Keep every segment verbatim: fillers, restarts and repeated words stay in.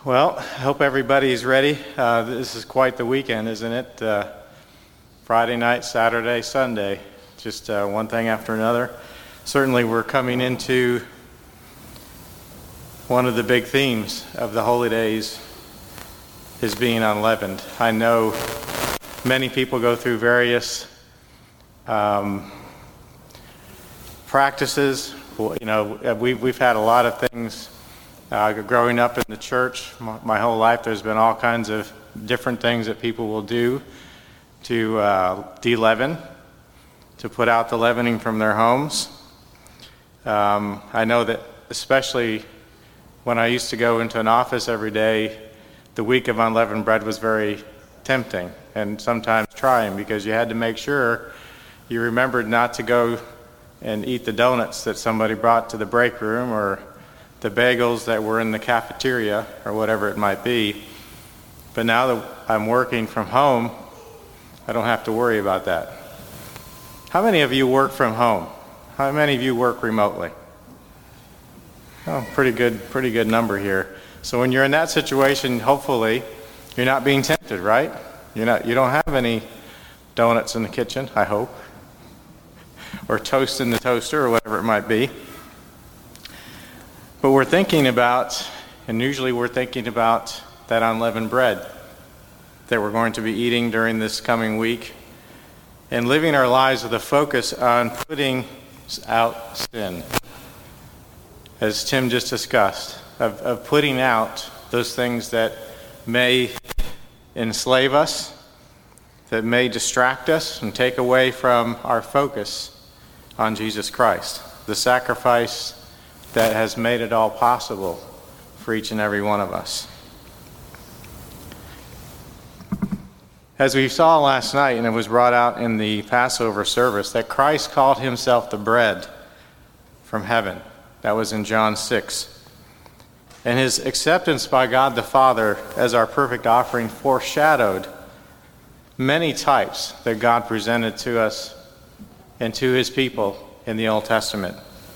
Well, I hope everybody's ready. Uh, this is quite the weekend, isn't it? Uh, Friday night, Saturday, Sunday, just uh, one thing after another. Certainly we're coming into one of the big themes of the holy days is being unleavened. I know many people go through various um, practices. Well, you know, we, we've had a lot of things uh, growing up in the church. My, my whole life there's been all kinds of different things that people will do to uh, de-leaven, to put out the leavening from their homes. Um, I know that especially when I used to go into an office every day, the week of unleavened bread was very tempting and sometimes trying because you had to make sure you remembered not to go and eat the donuts that somebody brought to the break room or the bagels that were in the cafeteria or whatever it might be. But now that I'm working from home, I don't have to worry about that. How many of you work from home? How many of you work remotely? Oh, pretty good, pretty good number here. So when you're in that situation, hopefully you're not being tempted, right? You're not, you don't have any donuts in the kitchen, I hope, or toast in the toaster or whatever it might be. But we're thinking about, and usually we're thinking about that unleavened bread that we're going to be eating during this coming week and living our lives with a focus on putting out sin, as Tim just discussed, of, of putting out those things that may enslave us, that may distract us and take away from our focus on Jesus Christ, the sacrifice that has made it all possible for each and every one of us. As we saw last night, and it was brought out in the Passover service, that Christ called himself the bread from heaven. That was in John six. And his acceptance by God the Father as our perfect offering foreshadowed many types that God presented to us and to his people in the Old Testament.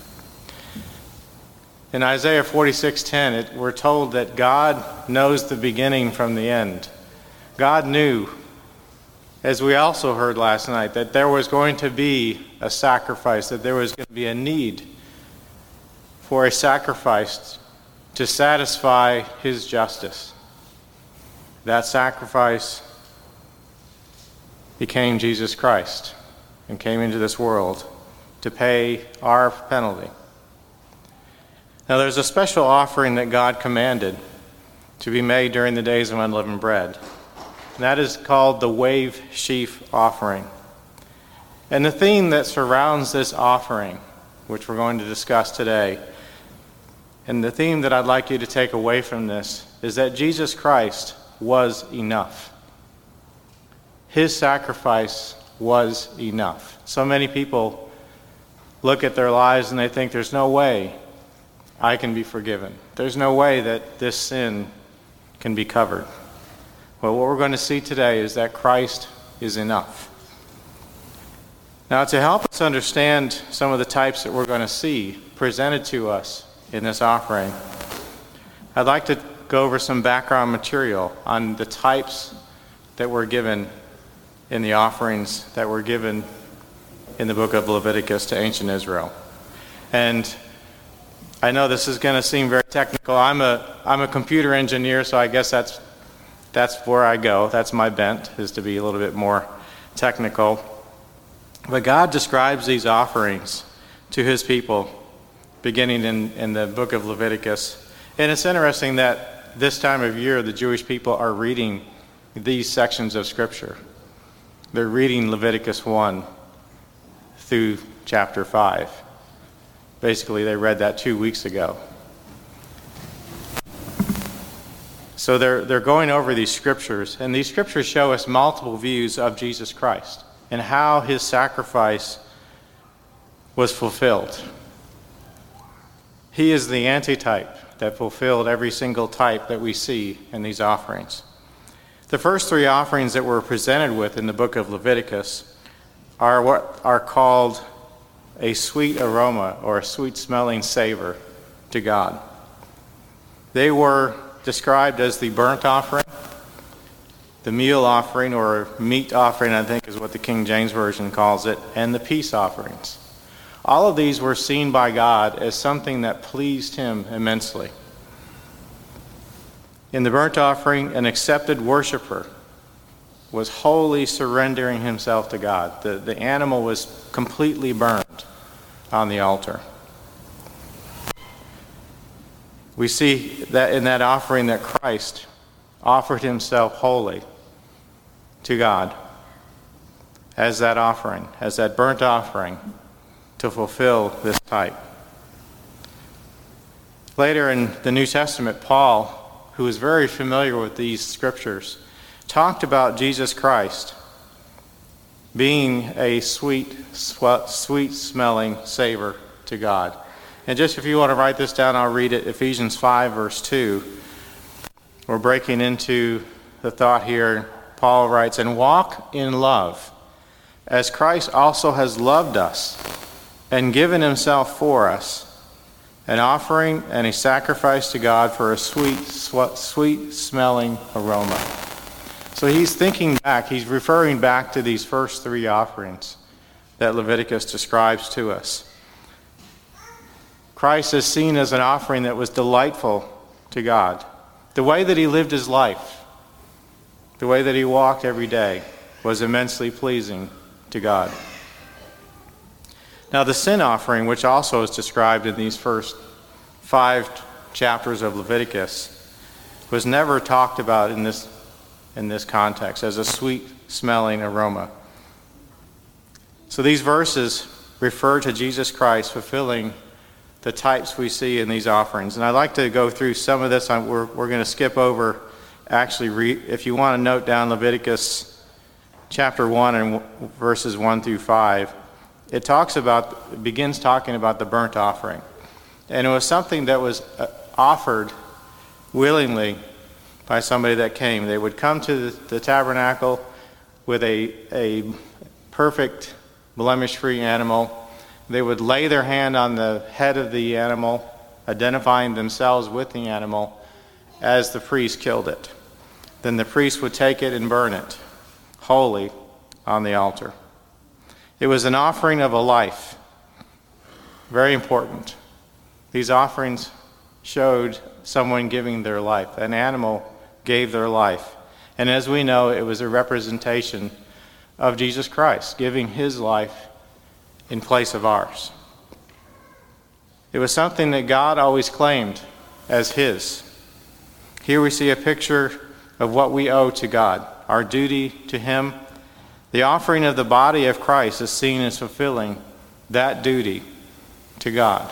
In Isaiah forty-six ten, it, we're told that God knows the beginning from the end. God knew, as we also heard last night, that there was going to be a sacrifice, that there was going to be a need for a sacrifice to satisfy his justice. That sacrifice became Jesus Christ and came into this world to pay our penalty. Now there's a special offering that God commanded to be made during the days of unleavened bread. And that is called the wave sheaf offering. And the theme that surrounds this offering, which we're going to discuss today, and the theme that I'd like you to take away from this is that Jesus Christ was enough. His sacrifice was enough. So many people look at their lives and they think there's no way I can be forgiven. There's no way that this sin can be covered. Well, what we're going to see today is that Christ is enough. Now, to help us understand some of the types that we're going to see presented to us in this offering, I'd like to go over some background material on the types that were given in the offerings that were given in the book of Leviticus to ancient Israel. And I know this is going to seem very technical. I'm a I'm a computer engineer, so I guess that's that's where I go. That's my bent, is to be a little bit more technical. But God describes these offerings to his people beginning in, in the book of Leviticus. And it's interesting that this time of year the Jewish people are reading these sections of Scripture. They're reading Leviticus one through chapter five. Basically, they read that two weeks ago. So they're they're going over these scriptures, and these scriptures show us multiple views of Jesus Christ and how his sacrifice was fulfilled. He is the antitype that fulfilled every single type that we see in these offerings. The first three offerings that we're presented with in the book of Leviticus are what are called a sweet aroma or a sweet smelling savor to God. They were described as the burnt offering, the meal offering, or meat offering, I think is what the King James Version calls it, and the peace offerings. All of these were seen by God as something that pleased him immensely. In the burnt offering, an accepted worshiper was wholly surrendering himself to God. The, the animal was completely burned on the altar. We see that in that offering that Christ offered himself wholly to God as that offering, as that burnt offering to fulfill this type. Later in the New Testament, Paul, who was very familiar with these scriptures, talked about Jesus Christ being a sweet, sweet smelling savor to God. And just if you want to write this down, I'll read it. Ephesians five, verse two. We're breaking into the thought here. Paul writes, "And walk in love, as Christ also has loved us, and given himself for us, an offering and a sacrifice to God for a sweet, sweet smelling aroma." So he's thinking back, he's referring back to these first three offerings that Leviticus describes to us. Christ is seen as an offering that was delightful to God. The way that he lived his life, the way that he walked every day, was immensely pleasing to God. Now the sin offering, which also is described in these first five chapters of Leviticus, was never talked about in this in this context as a sweet smelling aroma. So these verses refer to Jesus Christ fulfilling the types we see in these offerings. And I'd like to go through some of this. We're, we're going to skip over, actually, re, if you want to note down Leviticus chapter one and verses one through five, it talks about, it begins talking about the burnt offering. And it was something that was offered willingly by somebody that came. They would come to the, the tabernacle with a, a perfect blemish-free animal. They would lay their hand on the head of the animal, identifying themselves with the animal as the priest killed it. Then the priest would take it and burn it wholly on the altar. It was an offering of a life. Very important. These offerings showed someone giving their life. An animal gave their life. And as we know, it was a representation of Jesus Christ giving his life in place of ours. It was something that God always claimed as his. Here we see a picture of what we owe to God, our duty to him. The offering of the body of Christ is seen as fulfilling that duty to God,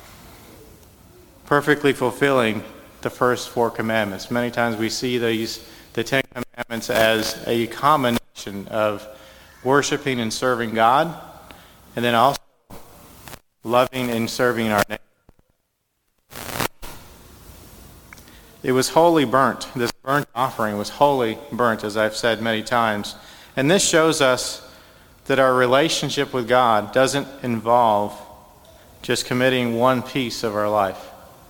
perfectly fulfilling the first four commandments. Many times we see these, the Ten Commandments, as a combination of worshiping and serving God, and then also loving and serving our neighbor. It was wholly burnt. This burnt offering was wholly burnt, as I've said many times. And this shows us that our relationship with God doesn't involve just committing one piece of our life,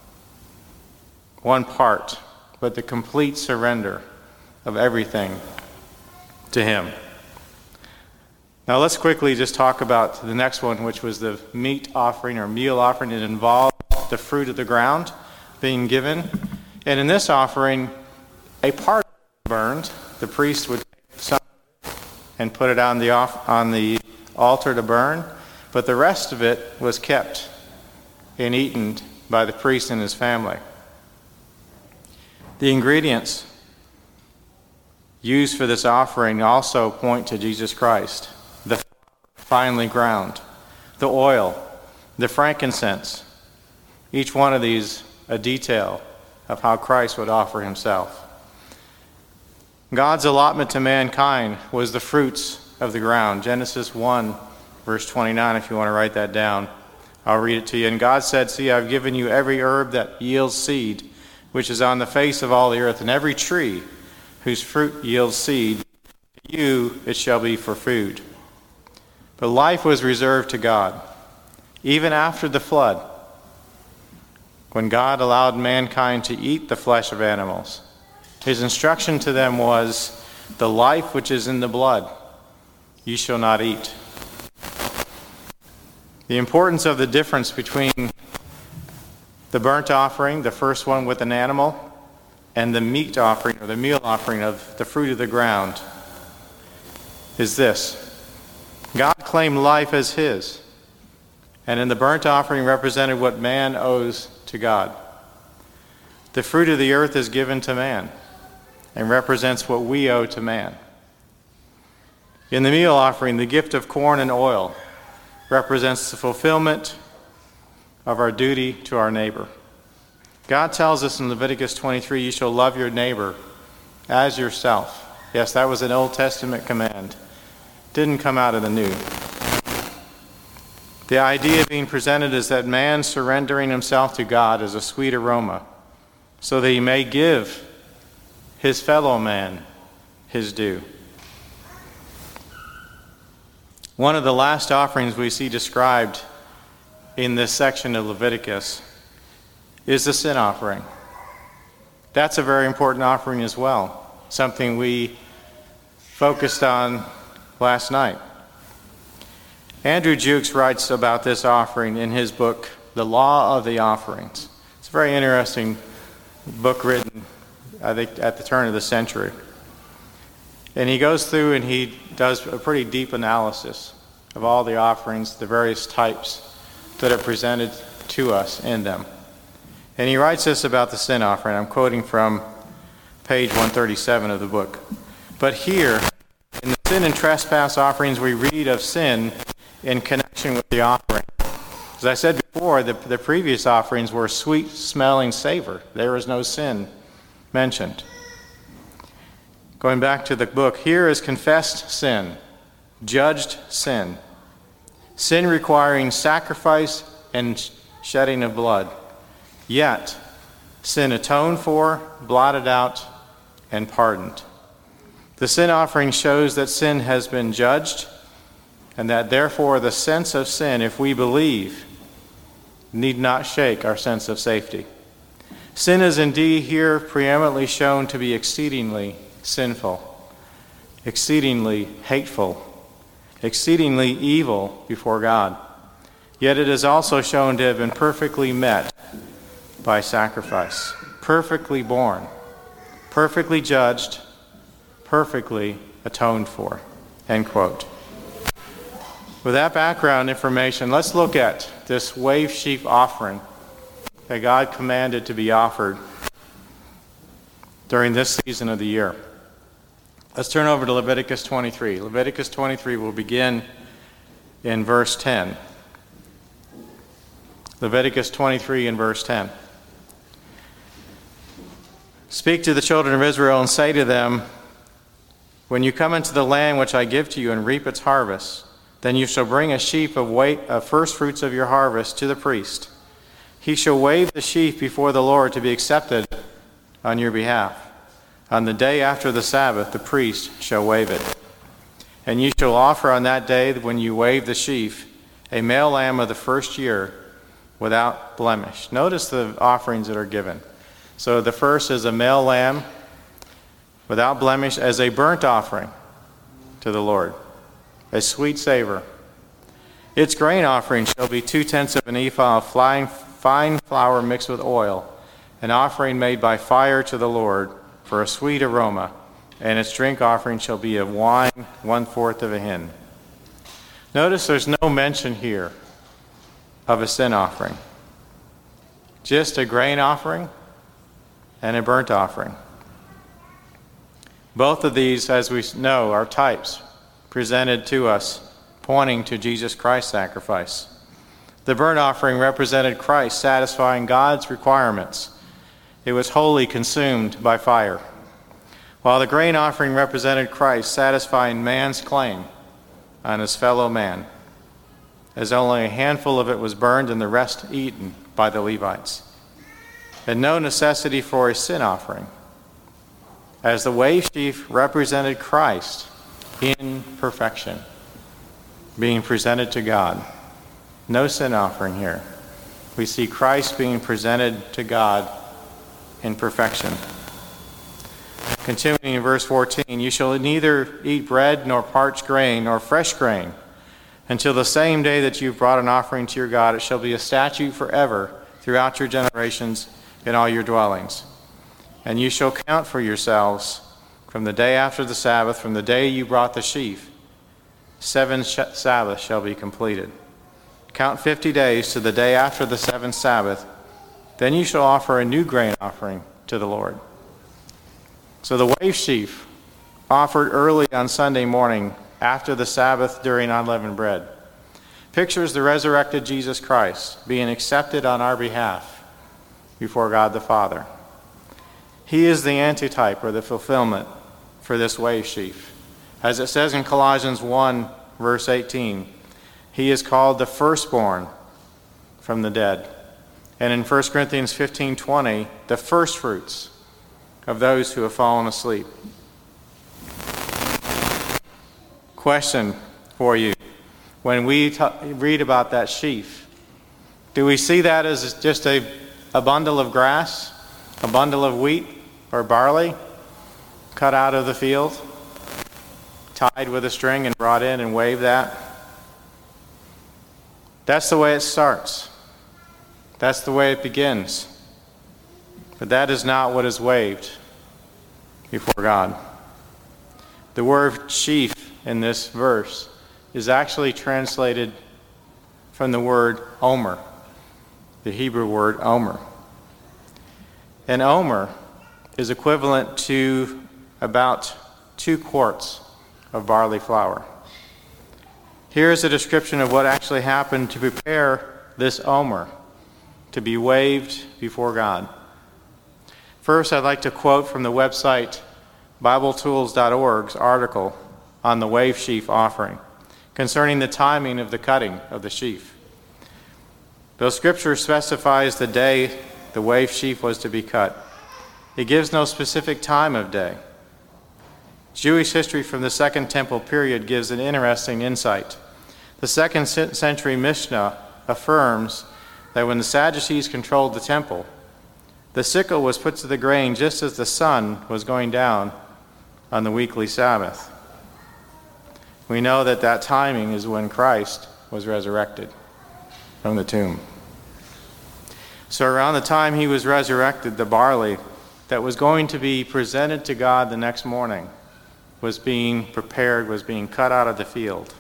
one part, but the complete surrender of everything to him. Now let's quickly just talk about the next one, which was the meat offering or meal offering. It involved the fruit of the ground being given. And in this offering, a part burned. The priest would take some and put it on the off, on the altar to burn, but the rest of it was kept and eaten by the priest and his family. The ingredients used for this offering also point to Jesus Christ. The finely ground, the oil, the frankincense, each one of these a detail of how Christ would offer himself. God's allotment to mankind was the fruits of the ground. Genesis one, verse twenty-nine, if you want to write that down. I'll read it to you. And God said, "See, I've given you every herb that yields seed, which is on the face of all the earth, and every tree whose fruit yields seed. To you it shall be for food." But life was reserved to God. Even after the flood, when God allowed mankind to eat the flesh of animals, his instruction to them was, "The life which is in the blood, ye shall not eat." The importance of the difference between the burnt offering, the first one with an animal, and the meat offering or the meal offering of the fruit of the ground is this. God claimed life as his, and in the burnt offering represented what man owes to God. The fruit of the earth is given to man and represents what we owe to man. In the meal offering, the gift of corn and oil represents the fulfillment of our duty to our neighbor. God tells us in Leviticus twenty-three, "You shall love your neighbor as yourself." Yes, that was an Old Testament command. Didn't come out of the New. The idea being presented is that man surrendering himself to God is a sweet aroma, so that he may give his fellow man his due. One of the last offerings we see described in this section of Leviticus is the sin offering. That's a very important offering as well, something we focused on last night. Andrew Jukes writes about this offering in his book, The Law of the Offerings. It's a very interesting book written, I think, at the turn of the century. And he goes through and he does a pretty deep analysis of all the offerings, the various types that are presented to us in them. And he writes this about the sin offering. I'm quoting from page one thirty-seven of the book. "But here, in the sin and trespass offerings, we read of sin in connection with the offering. As I said before, the, the previous offerings were sweet-smelling savor. There was no sin mentioned. Going back to the book, here is confessed sin, judged sin, sin requiring sacrifice and shedding of blood, yet sin atoned for, blotted out, and pardoned. The sin offering shows that sin has been judged, and that therefore the sense of sin, if we believe, need not shake our sense of safety. Sin is indeed here preeminently shown to be exceedingly sinful, exceedingly hateful, exceedingly evil before God. Yet it is also shown to have been perfectly met by sacrifice, perfectly borne, perfectly judged, perfectly atoned for." End quote. With that background information, let's look at this wave sheaf offering that God commanded to be offered during this season of the year. Let's turn over to Leviticus twenty-three. Leviticus twenty-three will begin in verse ten. Leviticus twenty-three and verse ten. "Speak to the children of Israel and say to them, when you come into the land which I give to you and reap its harvest, then you shall bring a sheaf of, weight, of first fruits of your harvest to the priest. He shall wave the sheaf before the Lord to be accepted on your behalf. On the day after the Sabbath, the priest shall wave it. And you shall offer on that day, when you wave the sheaf, a male lamb of the first year without blemish." Notice the offerings that are given. So the first is a male lamb without blemish as a burnt offering to the Lord, a sweet savor. Its grain offering shall be two-tenths of an ephah of fine, fine flour mixed with oil, an offering made by fire to the Lord for a sweet aroma, and its drink offering shall be of wine, one-fourth of a hin. Notice there's no mention here of a sin offering, just a grain offering and a burnt offering. Both of these, as we know, are types presented to us pointing to Jesus Christ's sacrifice. The burnt offering represented Christ satisfying God's requirements. It was wholly consumed by fire, while the grain offering represented Christ satisfying man's claim on his fellow man, as only a handful of it was burned and the rest eaten by the Levites. And no necessity for a sin offering, as the wave sheaf represented Christ in perfection, being presented to God. No sin offering here. we see Christ being presented to God in perfection. Continuing in verse fourteen, you shall neither eat bread nor parched grain nor fresh grain until the same day that you've brought an offering to your God. It shall be a statute forever throughout your generations in all your dwellings. And you shall count for yourselves from the day after the Sabbath, from the day you brought the sheaf, seven sh- Sabbaths shall be completed. Count fifty days to the day after the seventh Sabbath. Then you shall offer a new grain offering to the Lord. So the wave sheaf offered early on Sunday morning after the Sabbath during unleavened bread pictures the resurrected Jesus Christ being accepted on our behalf before God the Father. He is the antitype or the fulfillment for this wave sheaf. As it says in Colossians one, verse eighteen, he is called the firstborn from the dead. And in First Corinthians fifteen twenty, the firstfruits of those who have fallen asleep. Question for you. When we t- read about that sheaf, do we see that as just a, a bundle of grass, a bundle of wheat or barley cut out of the field, tied with a string and brought in and waved that? That's the way it starts. That's the way it begins. But that is not what is waved before God. The word sheaf in this verse is actually translated from the word omer, the Hebrew word omer. And omer is equivalent to about two quarts of barley flour. Here's a description of what actually happened to prepare this omer to be waved before God. First, I'd like to quote from the website Bible Tools dot org's article on the wave sheaf offering concerning the timing of the cutting of the sheaf. Though Scripture specifies the day the wave sheaf was to be cut, it gives no specific time of day. Jewish history from the Second Temple period gives an interesting insight. The second century Mishnah affirms that when the Sadducees controlled the temple, the sickle was put to the grain just as the sun was going down on the weekly Sabbath. We know that that timing is when Christ was resurrected from the tomb. So around the time he was resurrected, the barley that was going to be presented to God the next morning was being prepared, was being cut out of the field.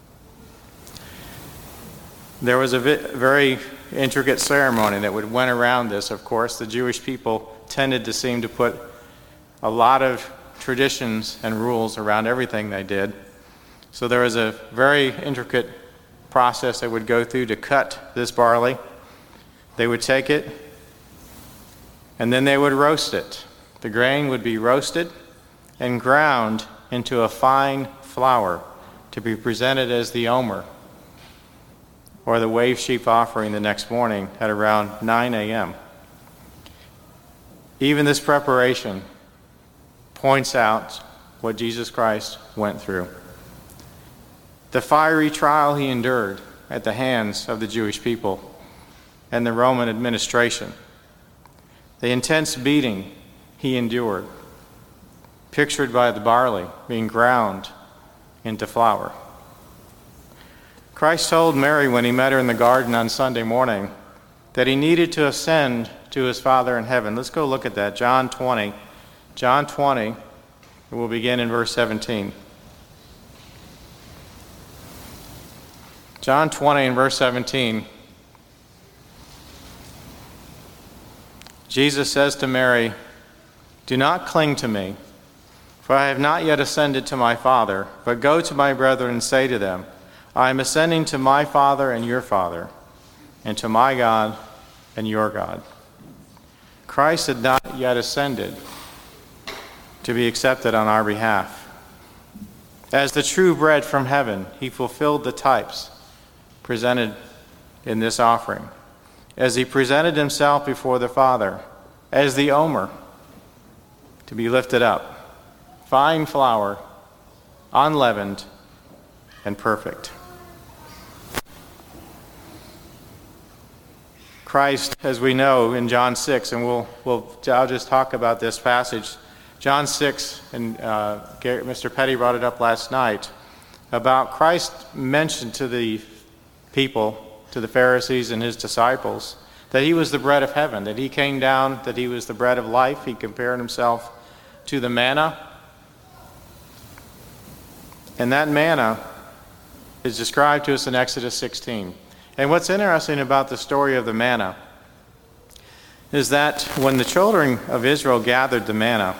There was a very intricate ceremony that would went around this, of course. The Jewish people tended to seem to put a lot of traditions and rules around everything they did. So there was a very intricate process they would go through to cut this barley. They would take it, and then they would roast it. The grain would be roasted and ground into a fine flour to be presented as the omer, or the wave sheaf offering the next morning at around nine a.m. Even this preparation points out what Jesus Christ went through. The fiery trial he endured at the hands of the Jewish people and the Roman administration. The intense beating he endured, pictured by the barley being ground into flour. Christ told Mary when he met her in the garden on Sunday morning that he needed to ascend to his Father in heaven. Let's go look at that. John twenty. John twenty, we'll begin in verse seventeen. John twenty and verse seventeen. Jesus says to Mary, "Do not cling to me, for I have not yet ascended to my Father, but go to my brethren and say to them, I am ascending to my Father and your Father, and to my God and your God." Christ had not yet ascended to be accepted on our behalf. As the true bread from heaven, he fulfilled the types presented in this offering. As he presented himself before the Father as the omer to be lifted up, fine flour, unleavened, and perfect. Christ, as we know in John six, and we'll, we'll, I'll just talk about this passage. John six, and uh, Mister Petty brought it up last night, about Christ mentioned to the people, to the Pharisees and his disciples, that he was the bread of heaven, that he came down, that he was the bread of life. He compared himself to the manna. And that manna is described to us in Exodus sixteen. And what's interesting about the story of the manna is that when the children of Israel gathered the manna,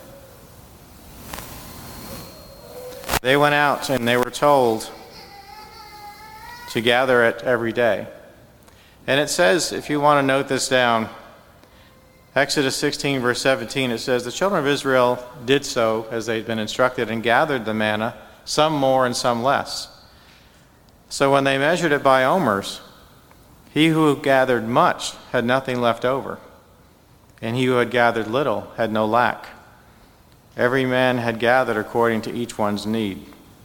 they went out and they were told to gather it every day. And it says, if you want to note this down, Exodus sixteen, verse seventeen, it says, the children of Israel did so as they'd been instructed and gathered the manna, some more and some less. So when they measured it by omers, he who gathered much had nothing left over, and he who had gathered little had no lack. Every man had gathered according to each one's need.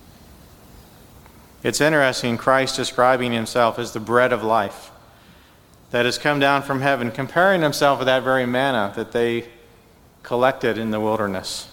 It's interesting, Christ describing himself as the bread of life that has come down from heaven, comparing himself with that very manna that they collected in the wilderness.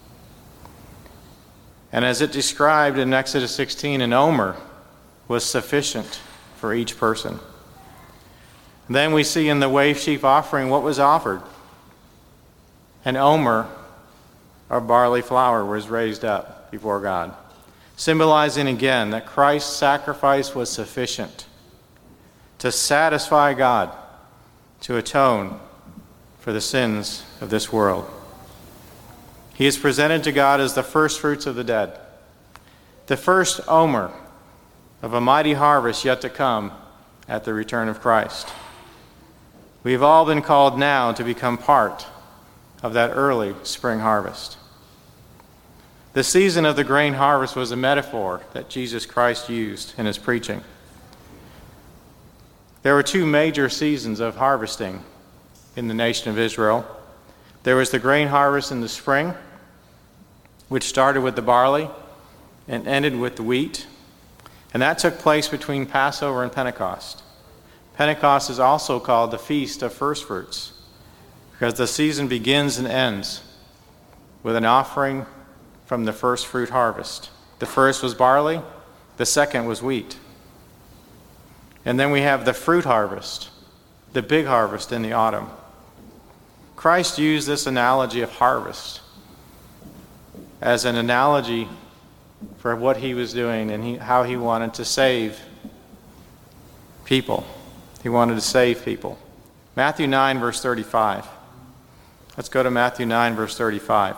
And as it described in Exodus sixteen, an omer was sufficient for each person. Then we see in the wave sheaf offering what was offered. An omer of barley flour was raised up before God, symbolizing again that Christ's sacrifice was sufficient to satisfy God, to atone for the sins of this world. He is presented to God as the first fruits of the dead, the first omer of a mighty harvest yet to come at the return of Christ. We have all been called now to become part of that early spring harvest. The season of the grain harvest was a metaphor that Jesus Christ used in his preaching. There were two major seasons of harvesting in the nation of Israel. There was the grain harvest in the spring, which started with the barley and ended with the wheat. And that took place between Passover and Pentecost. Pentecost is also called the Feast of First Fruits, because the season begins and ends with an offering from the first fruit harvest. The first was barley, the second was wheat. And then we have the fruit harvest, the big harvest in the autumn. Christ used this analogy of harvest as an analogy for what he was doing and he, how he wanted to save people. He wanted to save people. Matthew nine, verse thirty-five. Let's go to Matthew nine, verse thirty-five.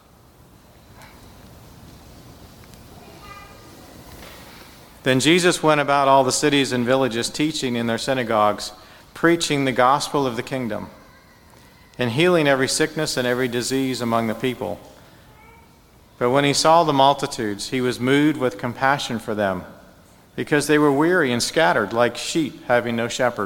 Then Jesus went about all the cities and villages, teaching in their synagogues, preaching the gospel of the kingdom, and healing every sickness and every disease among the people. But when he saw the multitudes, he was moved with compassion for them, because they were weary and scattered like sheep having no shepherd.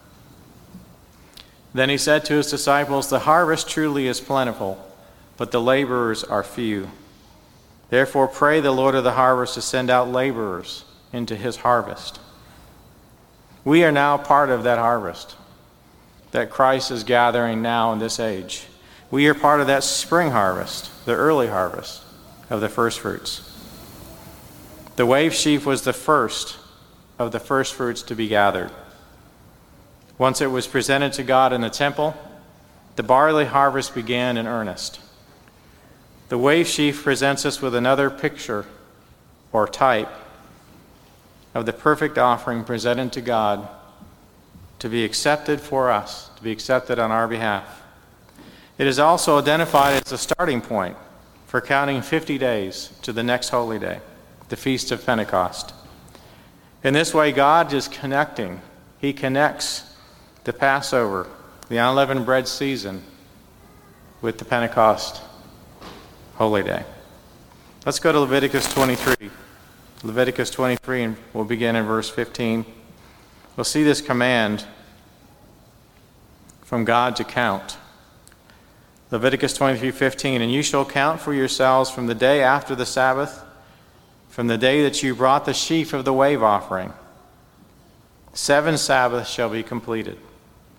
Then he said to his disciples, the harvest truly is plentiful, but the laborers are few. Therefore pray the Lord of the harvest to send out laborers into his harvest. We are now part of that harvest that Christ is gathering now in this age. We are part of that spring harvest, the early harvest of the first fruits. The wave sheaf was the first of the first fruits to be gathered. Once it was presented to God in the temple, the barley harvest began in earnest. The wave sheaf presents us with another picture or type of the perfect offering presented to God to be accepted for us, to be accepted on our behalf. It is also identified as the starting point for counting fifty days to the next holy day, the Feast of Pentecost. In this way, God is connecting. He connects the Passover, the unleavened bread season, with the Pentecost holy day. Let's go to Leviticus twenty-three. Leviticus twenty-three, and we'll begin in verse fifteen. We'll see this command from God to count. Leviticus twenty-three fifteen, and you shall count for yourselves from the day after the Sabbath, from the day that you brought the sheaf of the wave offering. Seven Sabbaths shall be completed.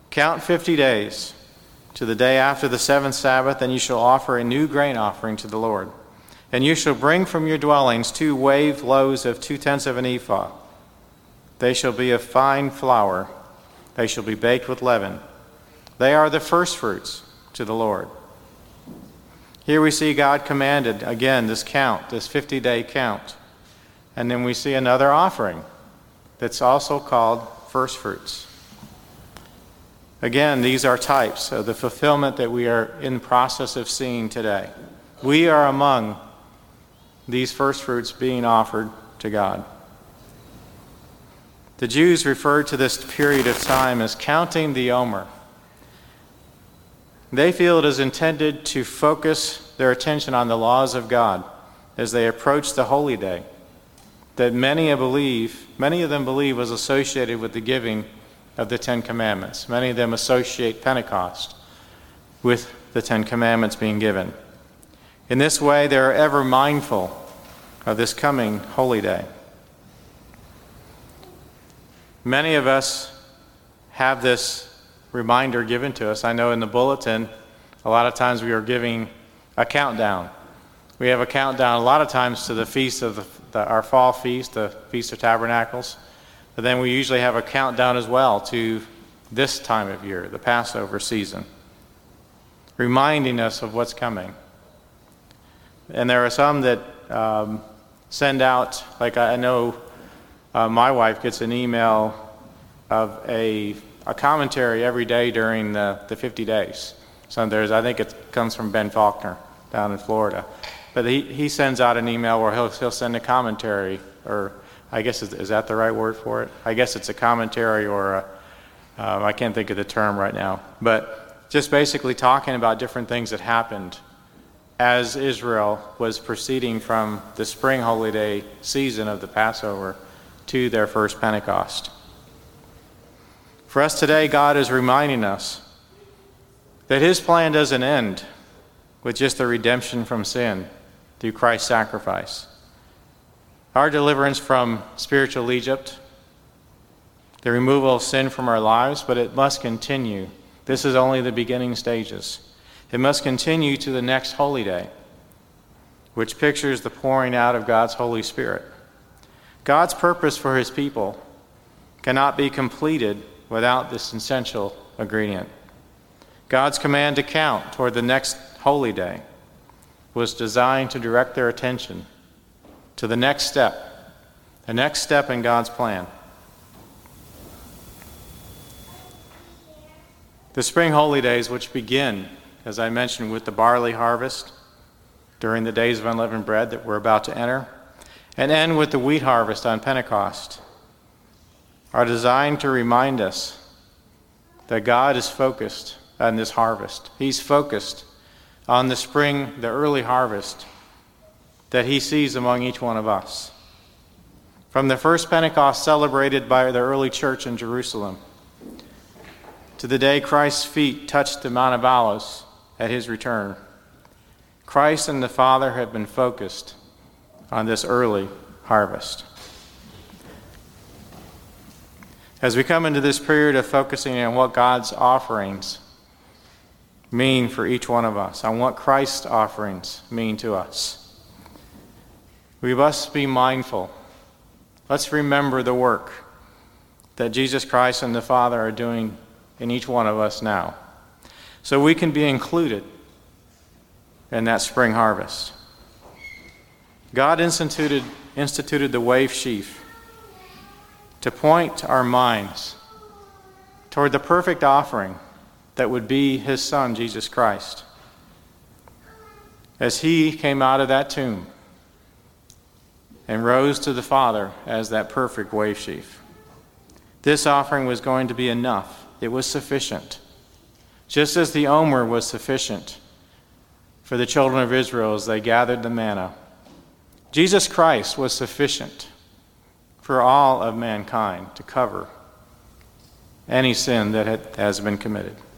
Count fifty days to the day after the seventh Sabbath, and you shall offer a new grain offering to the Lord. And you shall bring from your dwellings two wave loaves of two-tenths of an ephah. They shall be of fine flour. They shall be baked with leaven. They are the firstfruits to the Lord. Here we see God commanded, again, this count, this fifty-day count. And then we see another offering that's also called firstfruits. Again, these are types of the fulfillment that we are in the process of seeing today. We are among these firstfruits being offered to God. The Jews referred to this period of time as counting the Omer. They feel it is intended to focus their attention on the laws of God as they approach the holy day that many believe, many of them believe was associated with the giving of the Ten Commandments. Many of them associate Pentecost with the Ten Commandments being given. In this way, they are ever mindful of this coming holy day. Many of us have this reminder given to us. I know in the bulletin, a lot of times we are giving a countdown. We have a countdown a lot of times to the feast of the, the, our fall feast, the Feast of Tabernacles. But then we usually have a countdown as well to this time of year, the Passover season, reminding us of what's coming. And there are some that um, send out, like I know uh, my wife gets an email of a, a commentary every day during the, the fifty days. So there's, I think it comes from Ben Faulkner down in Florida. But he, he sends out an email where he'll, he'll send a commentary, or I guess, is, is that the right word for it? I guess it's a commentary or a, uh, I can't think of the term right now. But just basically talking about different things that happened as Israel was proceeding from the spring holy day season of the Passover to their first Pentecost. For us today, God is reminding us that his plan doesn't end with just the redemption from sin through Christ's sacrifice. Our deliverance from spiritual Egypt, the removal of sin from our lives, but it must continue. This is only the beginning stages. It must continue to the next holy day, which pictures the pouring out of God's Holy Spirit. God's purpose for his people cannot be completed without this essential ingredient. God's command to count toward the next holy day was designed to direct their attention to the next step, the next step in God's plan. The spring holy days, which begin, as I mentioned, with the barley harvest during the days of unleavened bread that we're about to enter, and end with the wheat harvest on Pentecost, are designed to remind us that God is focused on this harvest. He's focused on the spring, the early harvest that he sees among each one of us. From the first Pentecost celebrated by the early church in Jerusalem to the day Christ's feet touched the Mount of Olives at his return, Christ and the Father have been focused on this early harvest. As we come into this period of focusing on what God's offerings mean for each one of us, on what Christ's offerings mean to us, we must be mindful. Let's remember the work that Jesus Christ and the Father are doing in each one of us now, so we can be included in that spring harvest. God instituted, instituted the wave sheaf to point our minds toward the perfect offering that would be his Son, Jesus Christ, as he came out of that tomb and rose to the Father as that perfect wave sheaf. This offering was going to be enough. It was sufficient. Just as the Omer was sufficient for the children of Israel as they gathered the manna, Jesus Christ was sufficient for all of mankind to cover any sin that has been committed.